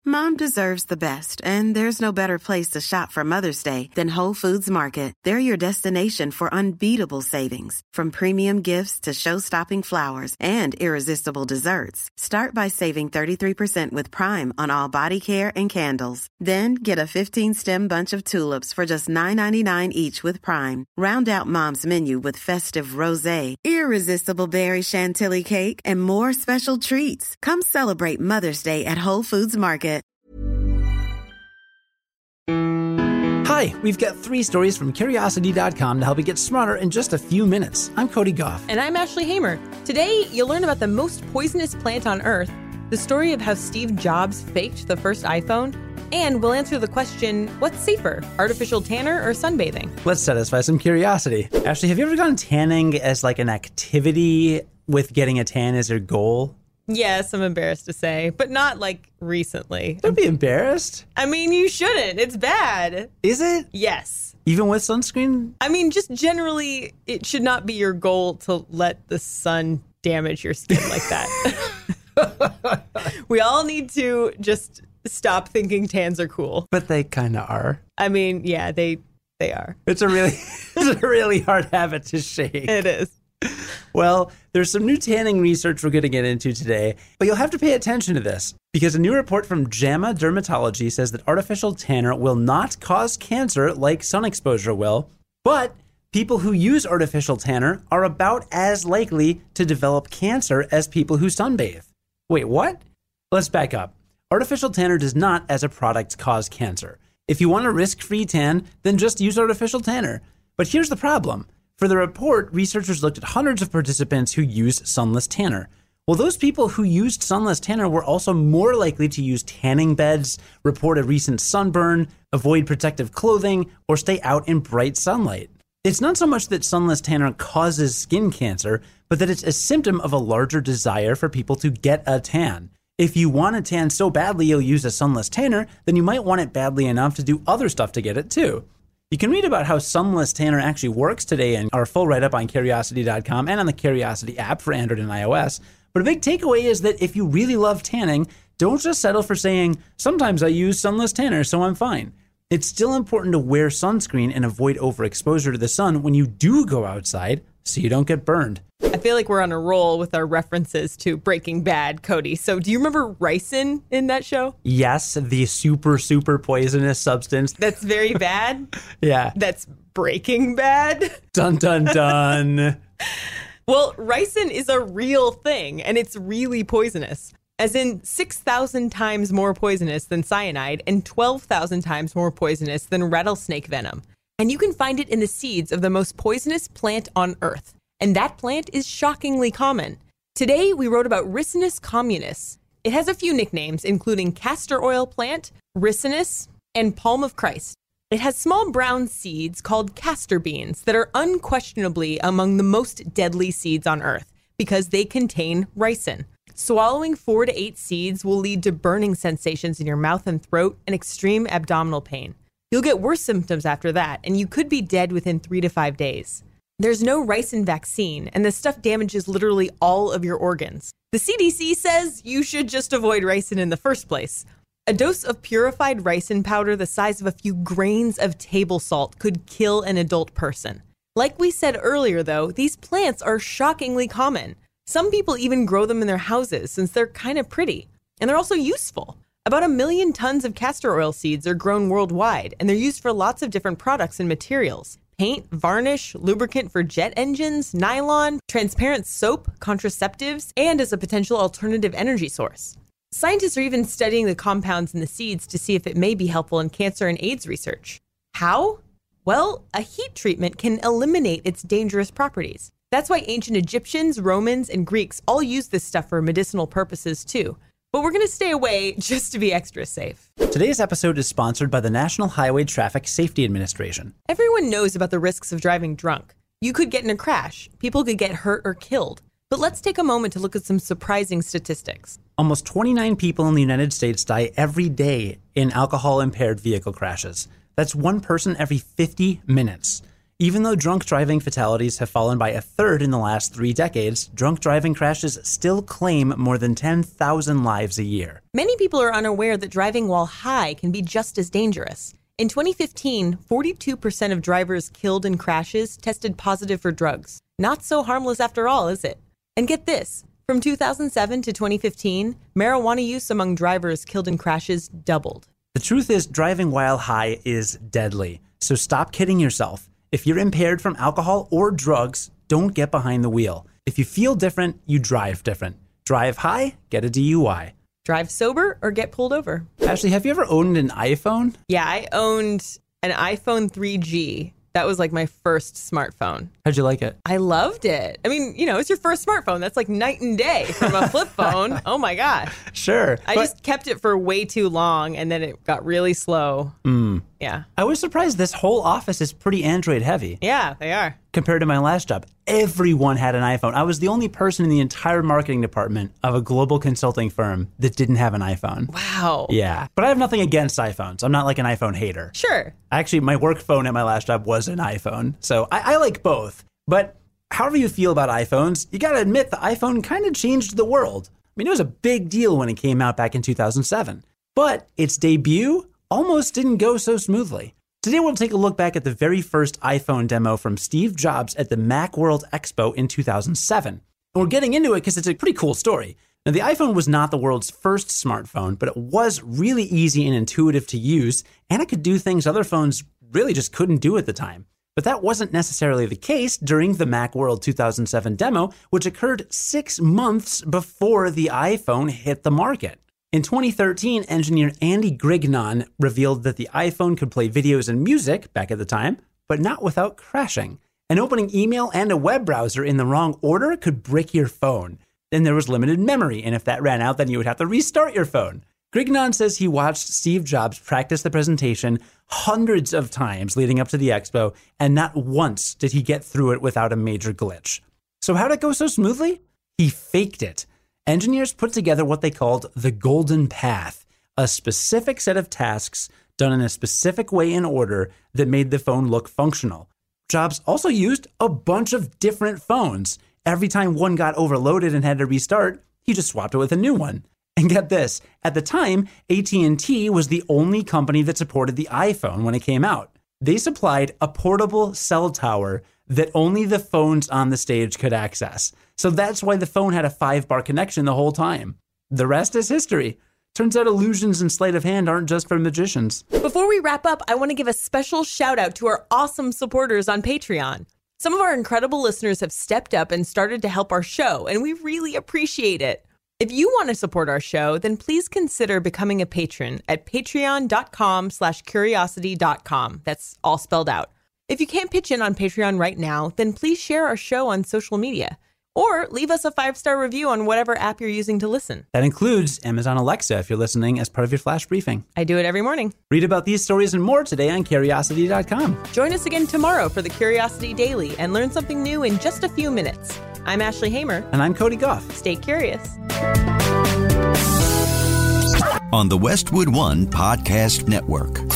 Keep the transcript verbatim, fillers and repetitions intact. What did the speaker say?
Mom deserves the best, and there's no better place to shop for Mother's Day than Whole Foods Market. They're your destination for unbeatable savings, from premium gifts to show-stopping flowers and irresistible desserts. Start by saving thirty-three percent with Prime on all body care and candles. Then get a fifteen-stem bunch of tulips for just nine ninety-nine each with Prime. Round out Mom's menu with festive rosé, irresistible berry chantilly cake, and more special treats. Come celebrate Mother's Day at Whole Foods Market. Hi, we've got three stories from Curiosity dot com to help you get smarter in just a few minutes. I'm Cody Goff. And I'm Ashley Hamer. Today, you'll learn about the most poisonous plant on Earth, the story of how Steve Jobs faked the first iPhone, and we'll answer the question, what's safer, artificial tanner or sunbathing? Let's satisfy some curiosity. Ashley, have you ever gone tanning as like an activity with getting a tan as your goal? Yes, I'm embarrassed to say, but not like recently. Don't be embarrassed. I mean, you shouldn't. It's bad. Is it? Yes. Even with sunscreen? I mean, just generally, it should not be your goal to let the sun damage your skin like that. We all need to just stop thinking tans are cool. But they kind of are. I mean, yeah, they they are. It's a really, it's a really hard habit to shake. It is. Well, there's some new tanning research we're going to get into today, but you'll have to pay attention to this because a new report from JAMA Dermatology says that artificial tanner will not cause cancer like sun exposure will, but people who use artificial tanner are about as likely to develop cancer as people who sunbathe. Wait, what? Let's back up. Artificial tanner does not, as a product, cause cancer. If you want a risk-free tan, then just use artificial tanner. But here's the problem. For the report, researchers looked at hundreds of participants who used sunless tanner. Well, those people who used sunless tanner were also more likely to use tanning beds, report a recent sunburn, avoid protective clothing, or stay out in bright sunlight. It's not so much that sunless tanner causes skin cancer, but that it's a symptom of a larger desire for people to get a tan. If you want a tan so badly you'll use a sunless tanner, then you might want it badly enough to do other stuff to get it too. You can read about how sunless tanner actually works today in our full write-up on Curiosity dot com and on the Curiosity app for Android and iOS. But a big takeaway is that if you really love tanning, don't just settle for saying, sometimes I use sunless tanner, so I'm fine. It's still important to wear sunscreen and avoid overexposure to the sun when you do go outside so you don't get burned. I feel like we're on a roll with our references to Breaking Bad, Cody. So do you remember ricin in that show? Yes, the super, super poisonous substance. That's very bad? Yeah. That's Breaking Bad? Dun, dun, dun. Well, ricin is a real thing, and it's really poisonous. As in six thousand times more poisonous than cyanide and twelve thousand times more poisonous than rattlesnake venom. And you can find it in the seeds of the most poisonous plant on Earth. And that plant is shockingly common. Today, we wrote about Ricinus communis. It has a few nicknames, including castor oil plant, ricinus, and palm of Christ. It has small brown seeds called castor beans that are unquestionably among the most deadly seeds on Earth because they contain ricin. Swallowing four to eight seeds will lead to burning sensations in your mouth and throat and extreme abdominal pain. You'll get worse symptoms after that, and you could be dead within three to five days. There's no ricin vaccine, and the stuff damages literally all of your organs. The C D C says you should just avoid ricin in the first place. A dose of purified ricin powder the size of a few grains of table salt could kill an adult person. Like we said earlier, though, these plants are shockingly common. Some people even grow them in their houses since they're kind of pretty, and they're also useful. About a million tons of castor oil seeds are grown worldwide, and they're used for lots of different products and materials. Paint, varnish, lubricant for jet engines, nylon, transparent soap, contraceptives, and as a potential alternative energy source. Scientists are even studying the compounds in the seeds to see if it may be helpful in cancer and AIDS research. How? Well, a heat treatment can eliminate its dangerous properties. That's why ancient Egyptians, Romans, and Greeks all used this stuff for medicinal purposes too. But we're going to stay away just to be extra safe. Today's episode is sponsored by the National Highway Traffic Safety Administration. Everyone knows about the risks of driving drunk. You could get in a crash. People could get hurt or killed. But let's take a moment to look at some surprising statistics. Almost twenty-nine people in the United States die every day in alcohol-impaired vehicle crashes. That's one person every fifty minutes. Even though drunk driving fatalities have fallen by a third in the last three decades, drunk driving crashes still claim more than ten thousand lives a year. Many people are unaware that driving while high can be just as dangerous. In twenty fifteen, forty-two percent of drivers killed in crashes tested positive for drugs. Not so harmless after all, is it? And get this, from two thousand seven to twenty fifteen, marijuana use among drivers killed in crashes doubled. The truth is, driving while high is deadly. So stop kidding yourself. If you're impaired from alcohol or drugs, don't get behind the wheel. If you feel different, you drive different. Drive high, get a D U I. Drive sober or get pulled over. Ashley, have you ever owned an iPhone? Yeah, I owned an iPhone three G. That was like my first smartphone. How'd you like it? I loved it. I mean, you know, it's your first smartphone. That's like night and day from a flip phone. Oh my gosh. Sure. I but- just kept it for way too long and then it got really slow. Mm. Yeah. I was surprised this whole office is pretty Android heavy. Yeah, they are. Compared to my last job, everyone had an iPhone. I was the only person in the entire marketing department of a global consulting firm that didn't have an iPhone. Wow. Yeah. But I have nothing against iPhones. I'm not like an iPhone hater. Sure. Actually, my work phone at my last job was an iPhone. So I, I like both. But however you feel about iPhones, you got to admit the iPhone kind of changed the world. I mean, it was a big deal when it came out back in two thousand seven. But its debut almost didn't go so smoothly. Today, we'll take a look back at the very first iPhone demo from Steve Jobs at the Macworld Expo in two thousand seven. And we're getting into it because it's a pretty cool story. Now, the iPhone was not the world's first smartphone, but it was really easy and intuitive to use, and it could do things other phones really just couldn't do at the time. But that wasn't necessarily the case during the Macworld two thousand seven demo, which occurred six months before the iPhone hit the market. In twenty thirteen, engineer Andy Grignon revealed that the iPhone could play videos and music back at the time, but not without crashing. And opening email and a web browser in the wrong order could brick your phone. Then there was limited memory, and if that ran out, then you would have to restart your phone. Grignon says he watched Steve Jobs practice the presentation hundreds of times leading up to the expo, and not once did he get through it without a major glitch. So how'd it go so smoothly? He faked it. Engineers put together what they called the golden path, a specific set of tasks done in a specific way in order that made the phone look functional. Jobs also used a bunch of different phones. Every time one got overloaded and had to restart, he just swapped it with a new one. And get this, at the time, A T and T was the only company that supported the iPhone when it came out. They supplied a portable cell tower that only the phones on the stage could access. So that's why the phone had a five-bar connection the whole time. The rest is history. Turns out illusions and sleight of hand aren't just for magicians. Before we wrap up, I want to give a special shout out to our awesome supporters on Patreon. Some of our incredible listeners have stepped up and started to help our show, and we really appreciate it. If you want to support our show, then please consider becoming a patron at patreon.com slash curiosity.com. That's all spelled out. If you can't pitch in on Patreon right now, then please share our show on social media or leave us a five-star review on whatever app you're using to listen. That includes Amazon Alexa if you're listening as part of your flash briefing. I do it every morning. Read about these stories and more today on curiosity dot com. Join us again tomorrow for the Curiosity Daily and learn something new in just a few minutes. I'm Ashley Hamer. And I'm Cody Goff. Stay curious. On the Westwood One Podcast Network.